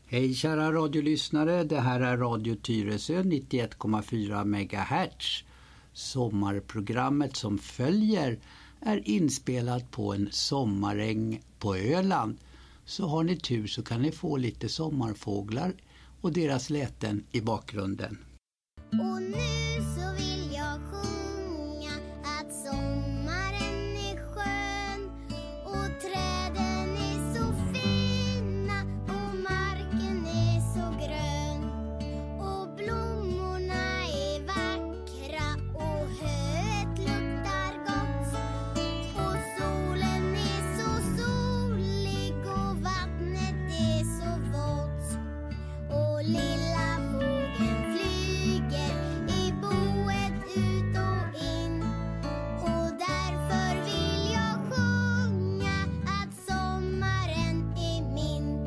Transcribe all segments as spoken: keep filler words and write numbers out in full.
Hej kära radiolyssnare, det här är Radio Tyresö nittioett komma fyra megahertz. Sommarprogrammet som följer är inspelat på en sommaräng på Öland. Så har ni tur så kan ni få lite sommarfåglar och deras läten i bakgrunden. Och nu så vill jag sjunga att sommaren är skön och träden är så fina och marken är så grön och blommorna är vackra och höet luktar gott och solen är så solig och vattnet är så vått och lilla fågeln flyger i boet ut och in och därför vill jag sjunga att sommaren är min.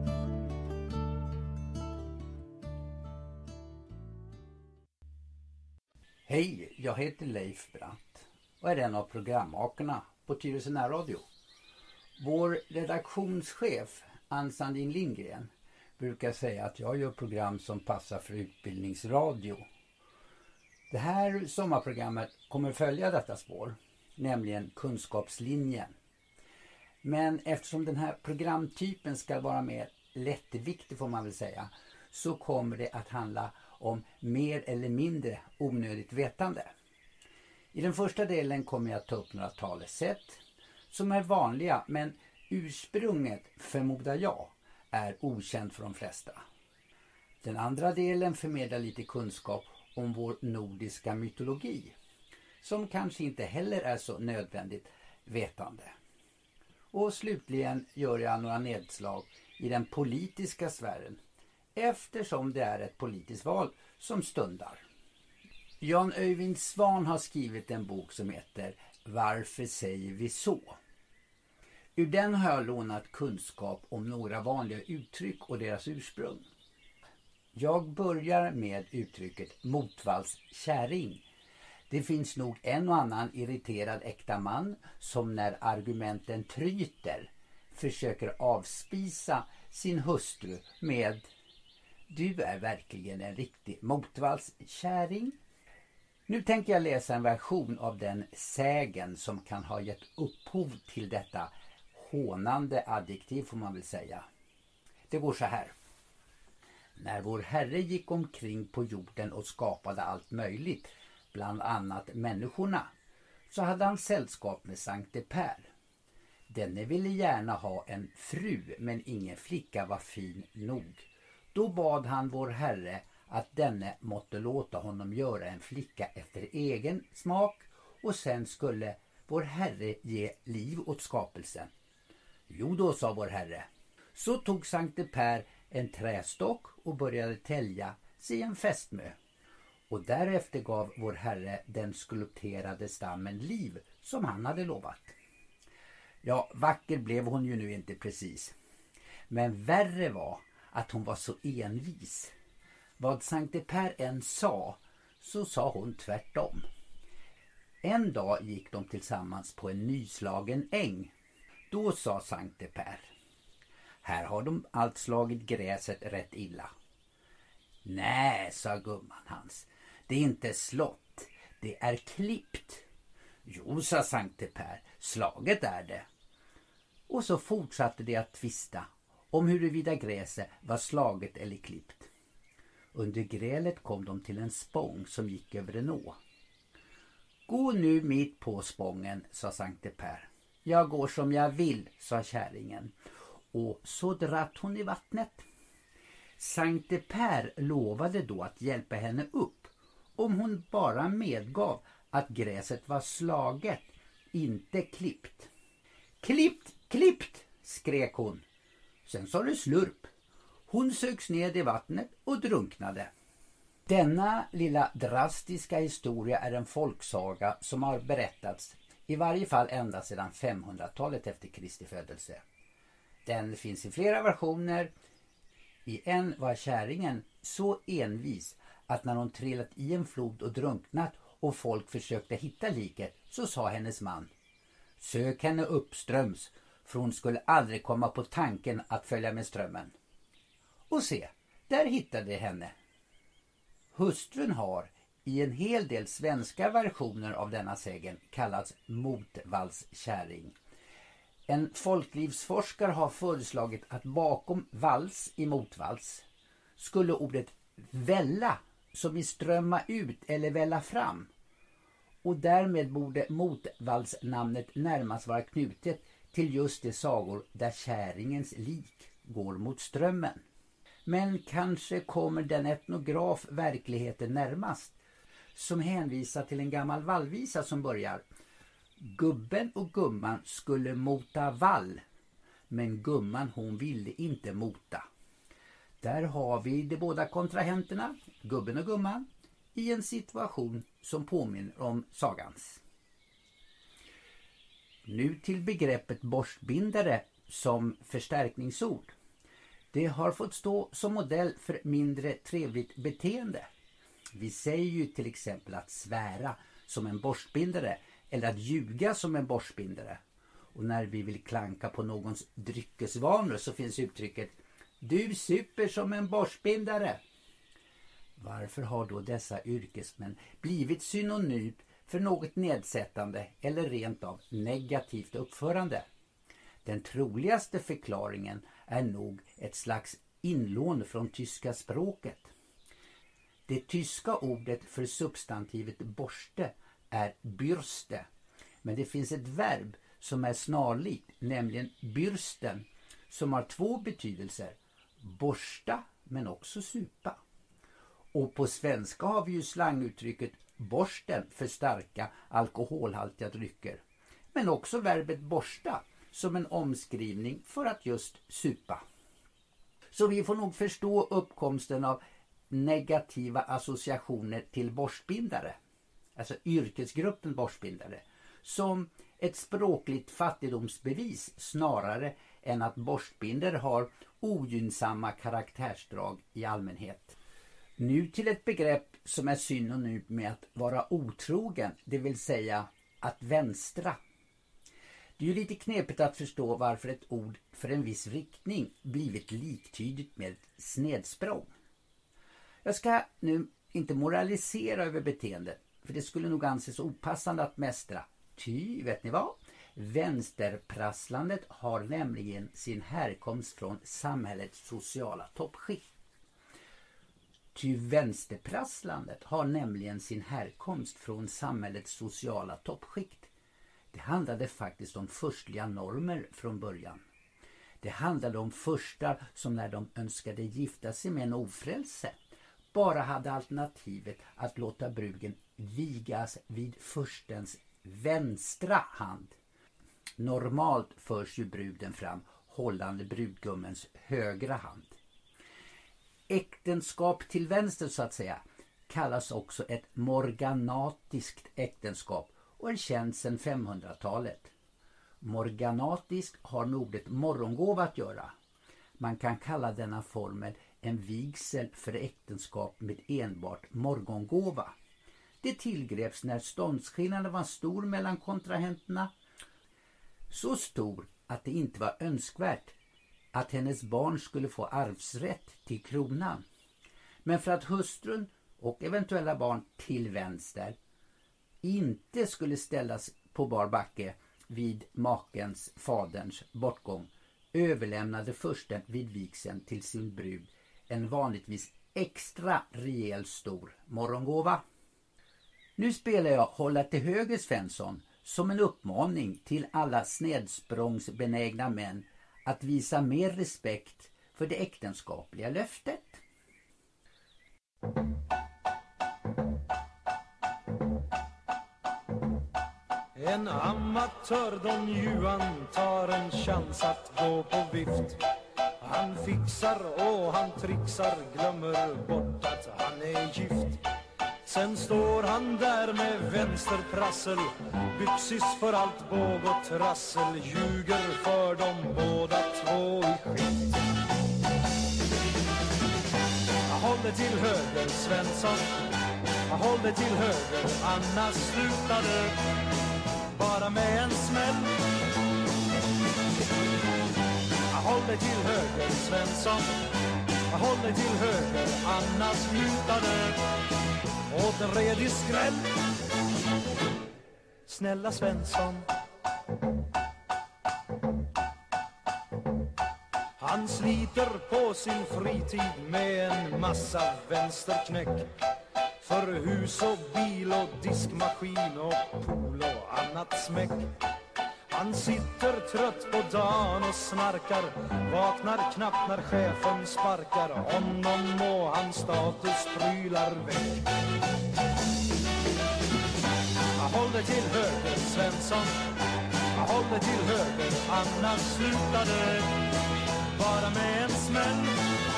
Hej, jag heter Leif Brandt och är en av programmakarna på Tyresö närradio. Vår redaktionschef Ann Sandin Lindgren brukar säga att jag gör program som passar för utbildningsradio. Det här sommarprogrammet kommer följa detta spår, nämligen kunskapslinjen. Men eftersom den här programtypen ska vara mer lättviktig får man väl säga, så kommer det att handla om mer eller mindre onödigt vetande. I den första delen kommer jag att ta upp några talesätt som är vanliga, men ursprunget, förmodar jag, är okänt för de flesta. Den andra delen förmedlar lite kunskap om vår nordiska mytologi, som kanske inte heller är så nödvändigt vetande. Och slutligen gör jag några nedslag i den politiska sfären, eftersom det är ett politiskt val som stundar. Jan Öyvind Svan har skrivit en bok som heter Varför säger vi så? Ur den har jag lånat kunskap om några vanliga uttryck och deras ursprung. Jag börjar med uttrycket motvallskärring. Det finns nog en och annan irriterad äkta man som när argumenten tryter försöker avspisa sin hustru med "Du är verkligen en riktig motvallskärring". Nu tänker jag läsa en version av den sägen som kan ha gett upphov till detta hånande adjektiv får man väl säga. Det går så här. När vår Herre gick omkring på jorden och skapade allt möjligt, bland annat människorna, så hade han sällskap med Sankte Per. Denne ville gärna ha en fru, men ingen flicka var fin nog. Då bad han vår Herre att denne måtte låta honom göra en flicka efter egen smak, och sen skulle vår Herre ge liv åt skapelsen. Jo då, sa vår Herre. Så tog Sankte Per en trästock och började tälja sig en fästmö. Och därefter gav vår Herre den skulpterade stammen liv som han hade lovat. Ja, vacker blev hon ju nu inte precis. Men värre var att hon var så envis. Vad Sankte Per än sa, så sa hon tvärtom. En dag gick de tillsammans på en nyslagen äng. Då sa Sankte Per: här har de allt slagit gräset rätt illa. Nej, sa gumman hans, det är inte slått, det är klippt. Jo, sa Sankte Per, slaget är det. Och så fortsatte de att tvista om huruvida gräset var slaget eller klippt. Under grälet kom de till en spång som gick över en å. Gå nu mitt på spången, sa Sankte Per. Jag går som jag vill, sa kärringen, och så dratt hon i vattnet. Sankte Per lovade då att hjälpa henne upp om hon bara medgav att gräset var slaget, inte klippt. Klippt, klippt, skrek hon. Sen sa det slurp. Hon sögs ned i vattnet och drunknade. Denna lilla drastiska historia är en folksaga som har berättats i varje fall ända sedan femhundratalet efter Kristi födelse. Den finns i flera versioner. I en var kärringen så envis att när hon trillat i en flod och drunknat och folk försökte hitta liket, så sa hennes man: sök henne uppströms, för hon skulle aldrig komma på tanken att följa med strömmen. Och se, där hittade jag henne. Hustrun har i en hel del svenska versioner av denna sägen kallats motvallskärring. En folklivsforskare har föreslagit att bakom vals i motvals skulle ordet välla, som i strömma ut eller välla fram. Och därmed borde motvallsnamnet närmast vara knutet till just de sagor där käringens lik går mot strömmen. Men kanske kommer den etnograf verkligheten närmast, som hänvisar till en gammal vallvisa som börjar: gubben och gumman skulle mota vall, men gumman hon ville inte mota. Där har vi de båda kontrahenterna, gubben och gumman, i en situation som påminner om sagans. Nu till begreppet borstbindare som förstärkningsord. Det har fått stå som modell för mindre trevligt beteende. Vi säger ju till exempel att svära som en borstbindare eller att ljuga som en borstbindare. Och när vi vill klanka på någons dryckesvanor så finns uttrycket du super som en borstbindare. Varför har då dessa yrkesmän blivit synonymt för något nedsättande eller rent av negativt uppförande? Den troligaste förklaringen är nog ett slags inlån från tyska språket. Det tyska ordet för substantivet borste är bürste, men det finns ett verb som är snarlikt, nämligen bürsten, som har två betydelser, borsta men också supa. Och på svenska har vi ju slanguttrycket borsten för starka alkoholhaltiga drycker, men också verbet borsta som en omskrivning för att just supa. Så vi får nog förstå uppkomsten av negativa associationer till borstbindare, alltså yrkesgruppen borstbindare, som ett språkligt fattigdomsbevis snarare än att borstbindare har ogynnsamma karaktärsdrag i allmänhet. Nu till ett begrepp som är synonymt med att vara otrogen, det vill säga att vänstra. Det är ju lite knepigt att förstå varför ett ord för en viss riktning blivit liktydigt med snedsprång. Jag ska nu inte moralisera över beteende, för det skulle nog anses opassande att mästra. Ty, vet ni vad? Vänsterprasslandet har nämligen sin härkomst från samhällets sociala toppskikt. Ty vänsterprasslandet har nämligen sin härkomst från samhällets sociala toppskikt. Det handlade faktiskt om förstliga normer från början. Det handlade om första som när de önskade gifta sig med en ofrälse bara hade alternativet att låta bruden vigas vid förstens vänstra hand. Normalt förs ju bruden fram hållande brudgummens högra hand. Äktenskap till vänster så att säga kallas också ett morganatiskt äktenskap och är känt sedan femhundratalet. Morganatisk har med ordet morgongåva att göra. Man kan kalla denna formel en vigsel för äktenskap med enbart morgongåva. Det tillgreps när ståndsskillnaden var stor mellan kontrahenterna. Så stor att det inte var önskvärt att hennes barn skulle få arvsrätt till kronan. Men för att hustrun och eventuella barn till vänster inte skulle ställas på bar backe vid makens, faderns bortgång överlämnade fursten vid vigseln till sin brud en vanligtvis extra rejäl stor morgongåva. Nu spelar jag Hålla till höger Svensson som en uppmaning till alla snedsprångsbenägna män att visa mer respekt för det äktenskapliga löftet. En amatör Don Juan tar en chans att gå på vift. Han fixar och han trixar, glömmer bort att han är gift. Sen står han där med vänsterprassel, byxis för allt båg och trassel, ljuger för dem båda två i skift. Håll dig till höger Svensson, håll dig till höger, annars slutar det bara med en smäll. Håll dig till höger Svensson, håll dig till höger, annars lutar det åt en redig skräll. Snälla Svensson, han sliter på sin fritid med en massa vänsterknäck. För hus och bil och diskmaskin och pool och annat smäck. Han sitter trött på dagen och snarkar, vaknar knappt när chefen sparkar honom och hans status prylar väck. Håll dig till höger, Svensson, håll dig till höger, annars slutar det bara med en smäll.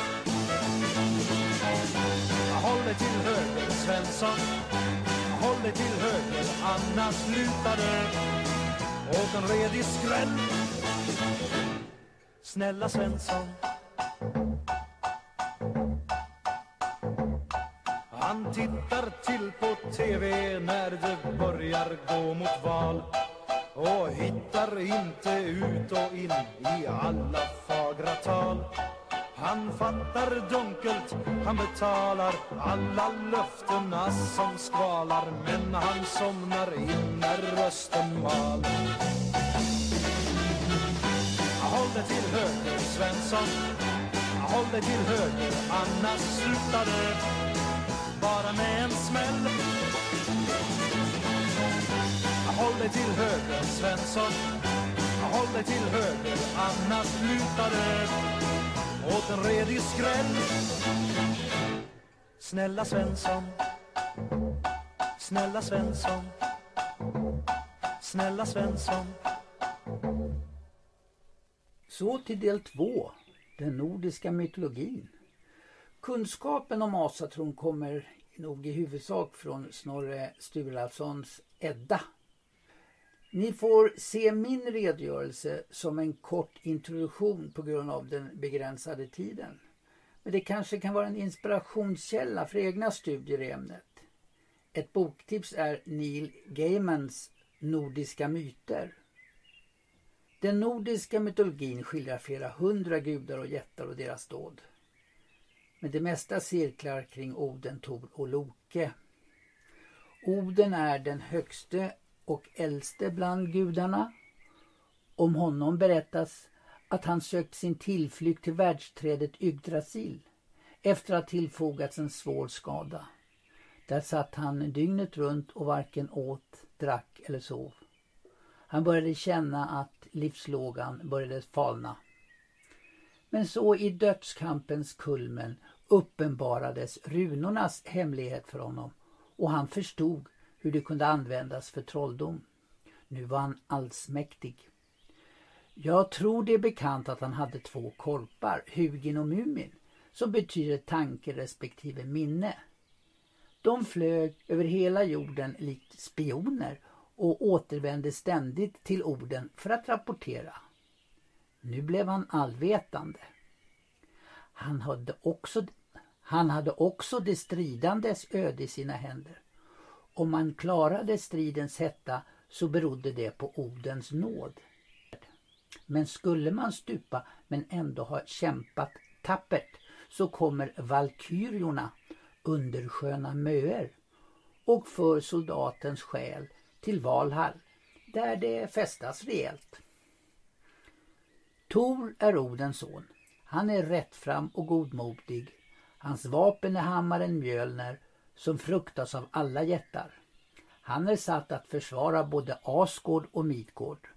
Håll dig till höger, Svensson, håll dig till höger, annars lutar det åt en redig skräll. Snälla Svensson, han tittar till på tv när det börjar gå mot val och hittar inte ut och in i alla fagra tal. Han fattar dunkelt, han betalar alla löftena som skvalar, men han somnar in när rösten mal. Håll dig till höger, Svensson, håll dig till höger, annars slutar det bara med en smäll. Håll dig till höger, Svensson, håll dig till höger, annars lutar det åt en redig skräll. Snälla Svensson, snälla Svensson, snälla Svensson. Så till del två, den nordiska mytologin. Kunskapen om asatron kommer nog i huvudsak från Snorre Sturlasons Edda. Ni får se min redogörelse som en kort introduktion på grund av den begränsade tiden. Men det kanske kan vara en inspirationskälla för egna studier i ämnet. Ett boktips är Neil Gaimans Nordiska myter. Den nordiska mytologin skildrar flera hundra gudar och jättar och deras dåd. Men det mesta cirklar kring Oden, Tor och Loke. Oden är den högste och äldste bland gudarna. Om honom berättas att han sökt sin tillflykt till världsträdet Yggdrasil efter att tillfogats en svår skada. Där satt han dygnet runt och varken åt, drack eller sov. Han började känna att livslågan började falna. Men så i dödskampens kulmen uppenbarades runornas hemlighet för honom och han förstod hur det kunde användas för trolldom. Nu var han allsmäktig. Jag tror det är bekant att han hade två korpar, Hugin och Mumin, som betyder tanke respektive minne. De flög över hela jorden likt spioner och återvände ständigt till orden för att rapportera. Nu blev han allvetande. Han hade också, han hade också det stridandes öde i sina händer. Om man klarade stridens hetta så berodde det på Odens nåd. Men skulle man stupa men ändå ha kämpat tappert så kommer valkyriorna, undersköna möer, och för soldatens själ till Valhall där det festas rejält. Tor är Odens son. Han är rättfram och godmodig. Hans vapen är hammaren Mjölner som fruktas av alla jättar. Han är satt att försvara både Asgård och Midgård.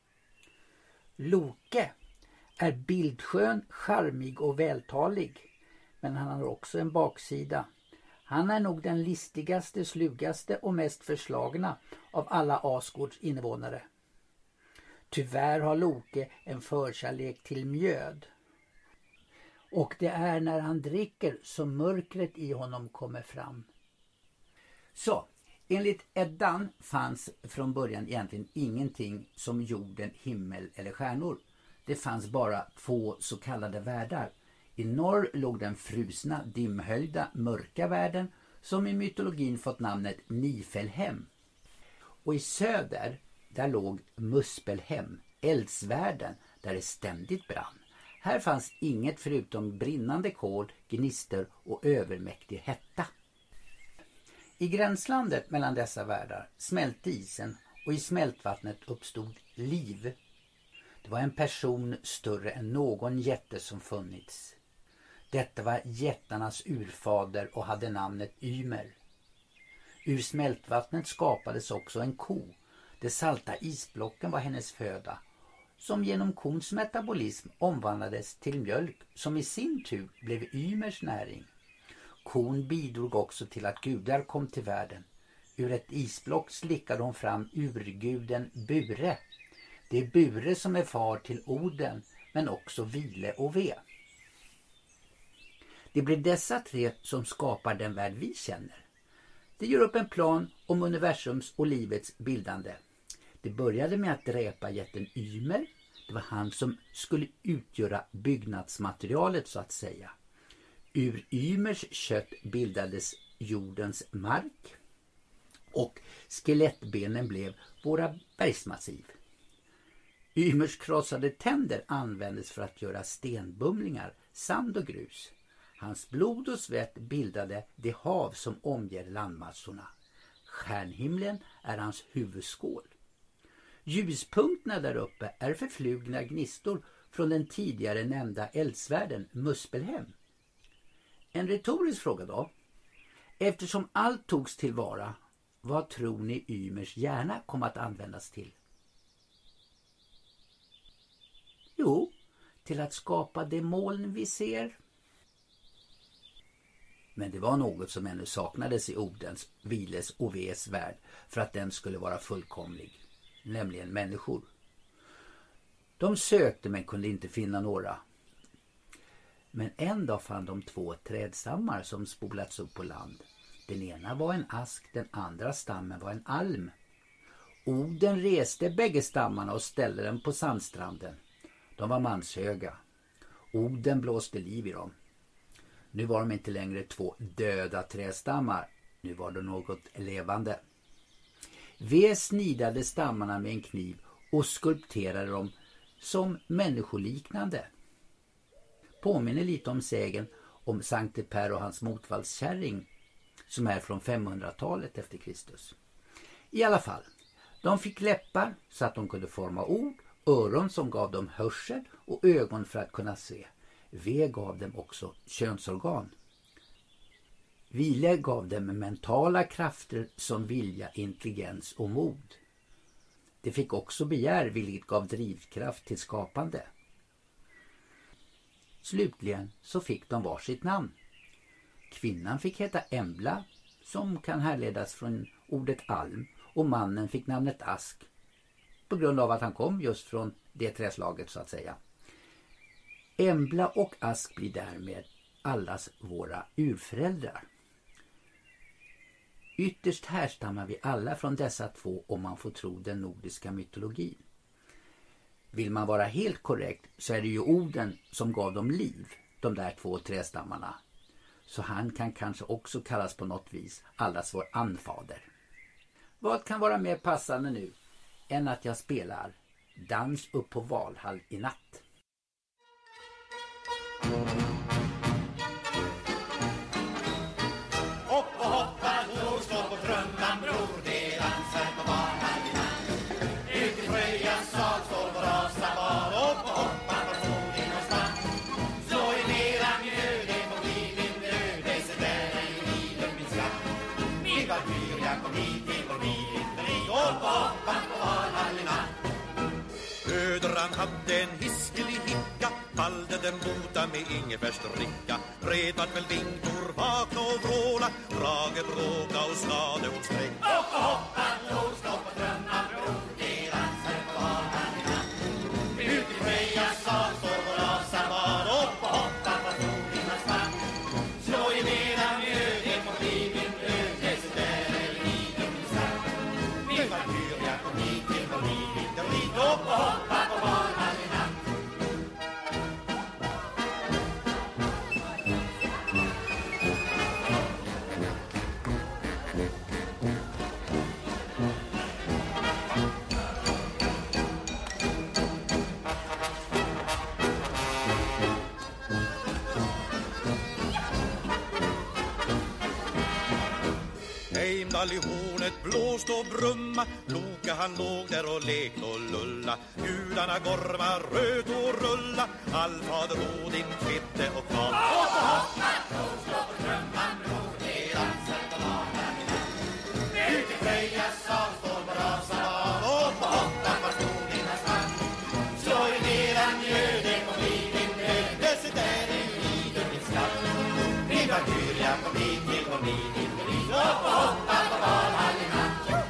Loke är bildskön, charmig och vältalig, men han har också en baksida. Han är nog den listigaste, slugaste och mest förslagna av alla Asgårds invånare. Tyvärr har Loke en förkärlek till mjöd. Och det är när han dricker som mörkret i honom kommer fram. Så, enligt Eddan fanns från början egentligen ingenting som jorden, himmel eller stjärnor. Det fanns bara två så kallade världar. I norr låg den frusna, dimhöljda, mörka världen som i mytologin fått namnet Nifelhem. Och i söder, där låg Muspelhem, eldsvärlden, där det ständigt brann. Här fanns inget förutom brinnande kol, gnister och övermäktig hetta. I gränslandet mellan dessa världar smälte isen och i smältvattnet uppstod liv. Det var en person större än någon jätte som funnits. Detta var jättarnas urfader och hade namnet Ymer. Ur smältvattnet skapades också en ko. De salta isblocken var hennes föda, som genom kons metabolism omvandlades till mjölk som i sin tur blev Ymers näring. Kon bidrog också till att gudar kom till världen. Ur ett isblock slickade hon fram urguden Bure. Det är Bure som är far till Oden, men också Vile och Ve. Det blir dessa tre som skapar den värld vi känner. Det gör upp en plan om universums och livets bildande. Det började med att dräpa jätten Ymer. Det var han som skulle utgöra byggnadsmaterialet så att säga. Ur Ymers kött bildades jordens mark och skelettbenen blev våra bergsmassiv. Ymers krossade tänder användes för att göra stenbumlingar, sand och grus. Hans blod och svett bildade det hav som omger landmassorna. Stjärnhimlen är hans huvudskål. Ljuspunkterna där uppe är förflugna gnistor från den tidigare nämnda eldsvärden Muspelhem. En retorisk fråga då. Eftersom allt togs tillvara, vad tror ni Ymers hjärna kom att användas till? Jo, till att skapa det moln vi ser. Men det var något som ännu saknades i Odens, Viles och Ves värld för att den skulle vara fullkomlig, nämligen människor. De sökte men kunde inte finna några. Men en dag fann de två trädstammar som spolats upp på land. Den ena var en ask, den andra stammen var en alm. Oden reste bägge stammarna och ställde dem på sandstranden. De var manshöga. Oden blåste liv i dem. Nu var de inte längre två döda trädstammar. Nu var det något levande. Ve snidade stammarna med en kniv och skulpterade dem som människoliknande. Påminner lite om sägen om Sankte Per och hans motvallskärring som är från femhundratalet efter Kristus. I alla fall, de fick läppar så att de kunde forma ord, öron som gav dem hörsel och ögon för att kunna se. Ve gav dem också könsorgan. Vile gav dem mentala krafter som vilja, intelligens och mod. De fick också begär, vilket gav drivkraft till skapande. Slutligen så fick de varsitt namn. Kvinnan fick heta Embla, som kan härledas från ordet alm, och mannen fick namnet Ask på grund av att han kom just från det träslaget så att säga. Embla och Ask blir därmed allas våra urföräldrar. Ytterst härstammar vi alla från dessa två om man får tro den nordiska mytologin. Vill man vara helt korrekt så är det ju Oden som gav dem liv, de där två trästammarna. Så han kan kanske också kallas på något vis allas vår anfader. Vad kan vara mer passande nu än att jag spelar Dans upp på Valhall i natt? Hopp och hoppa, bror, stå på trumman, bror, det dansar på Valhall i natt. Ut i Fröjas sal står vår rasabar, hopp och hoppa, var står vi någonstans? Slå i mera mjö, det får bli min bröd, det ser där i livet min skatt. Min valkyr, jag kom hit, det får bli vinterlig, hopp och hoppa på Valhall i natt. Ödran hade en hiskelig hicka, valde den bota med ingefärsdricka. Redan väl vingtor vakna och vråla, Brage bråka och skade hon sträck. Hopp och hoppa, bror, stå på trumman, bror, det dansar på Valhall i natt. Ut i Fröjas sal står vår rasabar, hopp och hoppa, vad tror vi någonstans? Slå i mera mjö, det får bli min bröd, det ser där i livet min skatt. Min valkyr, jag kom hit, det får bli vinterligt, hopp och hoppa på Valhall i natt. Gröndal i hornet blåst och brumma. Loka han låg där och lekt och lulla. Gudarna gorma, röt och rulla. Allfader Odin kvitte och kvar. Hopp och hopp, matros, slå på trumman, bror, det är dansar på banan. Ut i Frejas sal står på rasar. Hopp och hopp, var stod dina svann. Slå i nedan mjö, det får bli din död. Desse där är lider din skatt. Ni var dyrliga, kom hit, till kom hit, till kom hit. Hopp och hoppa på valhallen.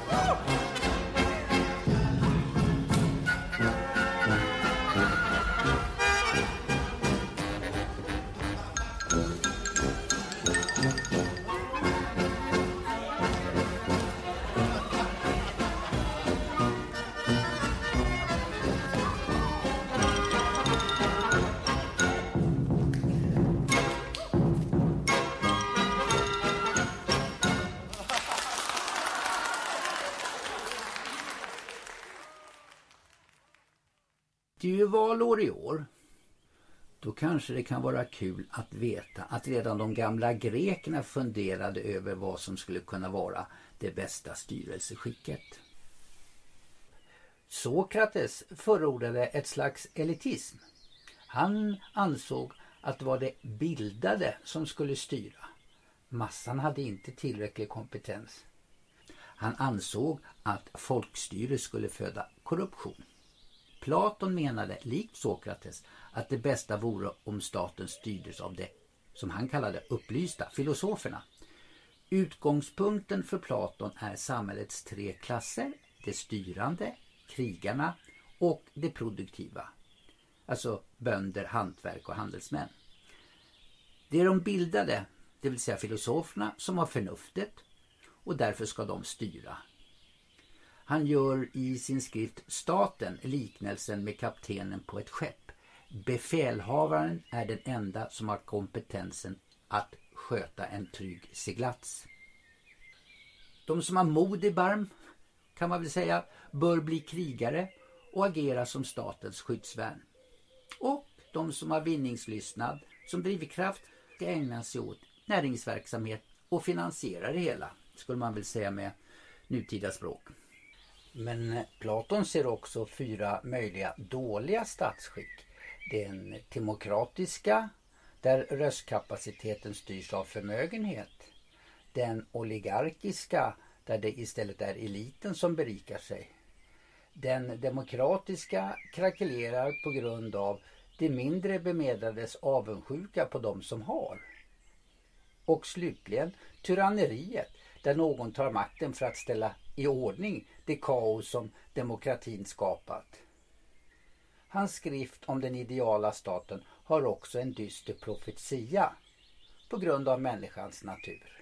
Det är ju valår i år. Då kanske det kan vara kul att veta att redan de gamla grekerna funderade över vad som skulle kunna vara det bästa styrelseskicket. Sokrates förordade ett slags elitism. Han ansåg att det var det bildade som skulle styra. Massan hade inte tillräcklig kompetens. Han ansåg att folkstyre skulle föda korruption. Platon menade, likt Sokrates, att det bästa vore om staten styrdes av det som han kallade upplysta filosoferna. Utgångspunkten för Platon är samhällets tre klasser, det styrande, krigarna och det produktiva. Alltså bönder, hantverk och handelsmän. Det är de bildade, det vill säga filosoferna, som har förnuftet och därför ska de styra. Han gör i sin skrift Staten liknelsen med kaptenen på ett skepp. Befälhavaren är den enda som har kompetensen att sköta en trygg seglats. De som har mod i barm, kan man väl säga, bör bli krigare och agera som statens skyddsvärn. Och de som har vinningslystnad som drivkraft ska ägna sig åt näringsverksamhet och finansiera det hela, skulle man väl säga med nutida språk. Men Platon ser också fyra möjliga dåliga statsskick. Den demokratiska, där röstkapaciteten styrs av förmögenhet. Den oligarkiska, där det istället är eliten som berikar sig. Den demokratiska krackelerar på grund av de mindre bemedlades avundsjuka på de som har. Och slutligen tyranneriet, där någon tar makten för att ställa i ordning det kaos som demokratin skapat. Hans skrift om den ideala staten har också en dyster profetia på grund av människans natur.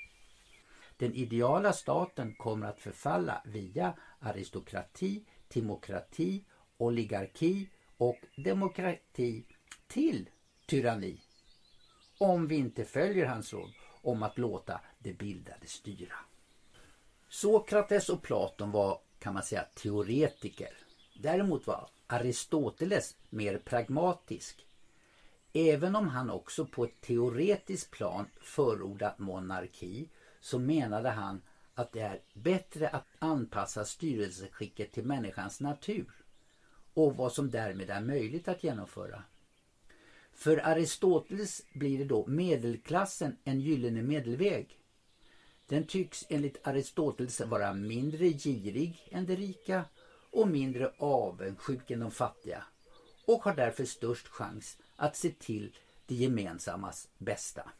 Den ideala staten kommer att förfalla via aristokrati, timokrati, oligarki och demokrati till tyranni, om vi inte följer hans råd om att låta det bildade styra. Sokrates och Platon var, kan man säga, teoretiker. Däremot var Aristoteles mer pragmatisk. Även om han också på ett teoretiskt plan förordat monarki, så menade han att det är bättre att anpassa styrelseskicket till människans natur och vad som därmed är möjligt att genomföra. För Aristoteles blir det då medelklassen en gyllene medelväg. Den tycks enligt Aristoteles vara mindre girig än de rika och mindre avundsjuk än de fattiga och har därför störst chans att se till det gemensammas bästa.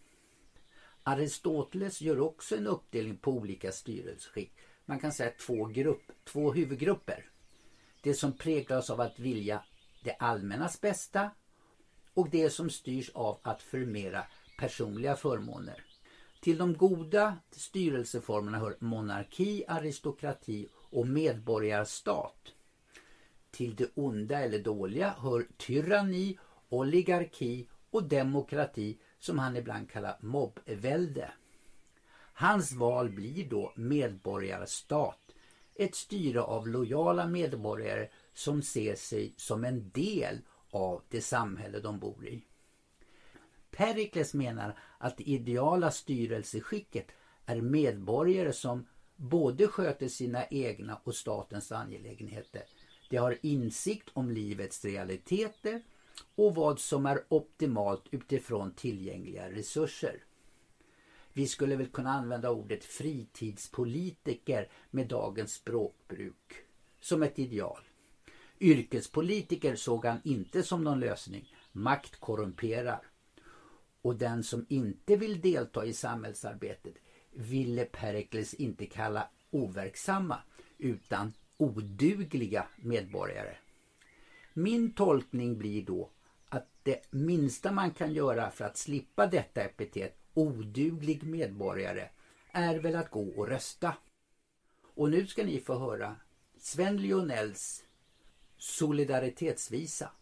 Aristoteles gör också en uppdelning på olika styrelseskick. Man kan säga två, grupp, två huvudgrupper. Det som präglas av att vilja det allmännas bästa och det som styrs av att förmera personliga förmåner. Till de goda styrelseformerna hör monarki, aristokrati och medborgarstat. Till det onda eller dåliga hör tyranni, oligarki och demokrati, som han ibland kallar mobbvälde. Hans val blir då medborgarstat, ett styre av lojala medborgare som ser sig som en del av det samhälle de bor i. Perikles menar att det ideala styrelseskicket är medborgare som både sköter sina egna och statens angelägenheter. De har insikt om livets realiteter och vad som är optimalt utifrån tillgängliga resurser. Vi skulle väl kunna använda ordet fritidspolitiker med dagens språkbruk som ett ideal. Yrkespolitiker såg han inte som någon lösning. Makt korrumperar. Och den som inte vill delta i samhällsarbetet ville Perikles inte kalla overksamma utan odugliga medborgare. Min tolkning blir då att det minsta man kan göra för att slippa detta epitet oduglig medborgare är väl att gå och rösta. Och nu ska ni få höra Sven Lionells solidaritetsvisa.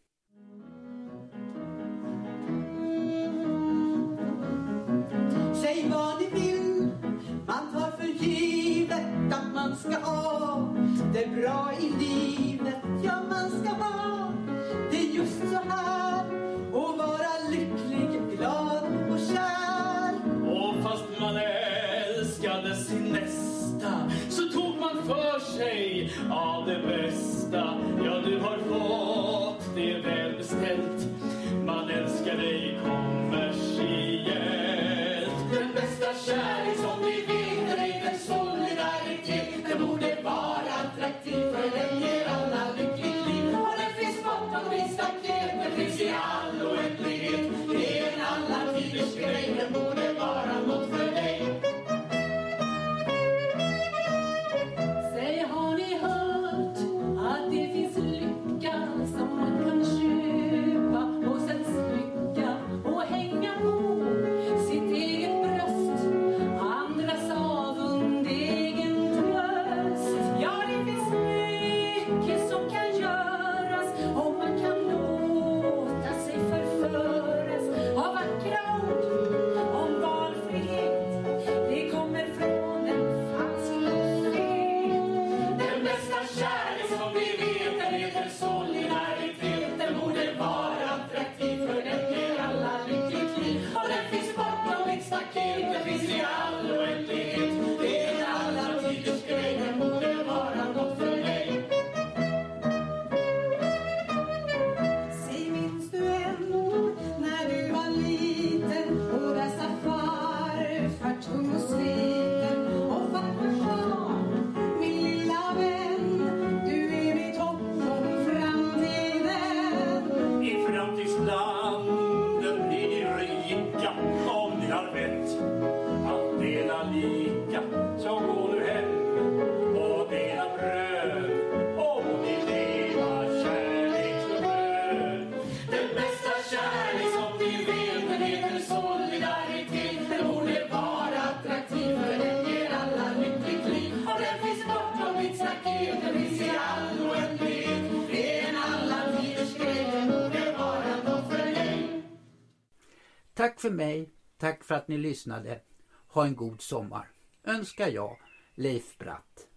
Säg vad ni vill, man tar för givet att man ska ha det bra i livet, ja man ska ha det just så här och vara lycklig, glad och kär. Och fast man älskade sin nästa så tog man för sig av det bästa. Ja, du har fått det väl beställt, man älskar dig kommersiellt. Den bästa kärlek som vi vet är en solidaritet. Den borde vara attraktiv för den ger alla lyckligt liv. Och den finns bortom min staket, den finns i all oändlighet. Det är en alla tiders grej, den borde vara något för dig. Säg, har ni hört att det finns lycka som man kan köpa och sen smycka och hänga på sitt eget bröst, andras avund, egen tröst. Ja, det finns mycket som kan göras och man kan låta sig förföras av vackra ord om valfrihet. Det kommer från en falsk löshet. Den bästa kärlek som vi vet är heter solidaritet. Den borde vara attraktiv för den ger alla lyckligt liv. Och den finns bortom mitt staket, den finns i all oändlighet. Det är en alla tiders grej, den borde vara något för dig. Säg, minns du än när du var liten och där satt farfar tung och sliten och farfar sa, min lilla vän, du är mitt hopp om framtiden. I framtidslandet blir ni rika om ni har vett att dela lika. Så gå nu hem och dela bröd och ni leva kärlek och bröd. Den bästa kärlek som vi vet den heter solidaritet. Den borde vara attraktiv för den ger alla lyckligt liv. Och den finns bortom mitt staket, den finns i all oändlighet. Det är en alla tiders grej, den borde vara något för dig. Tack för mig, tack för att ni lyssnade. Ha en god sommar. Önskar jag, Leif Bratt.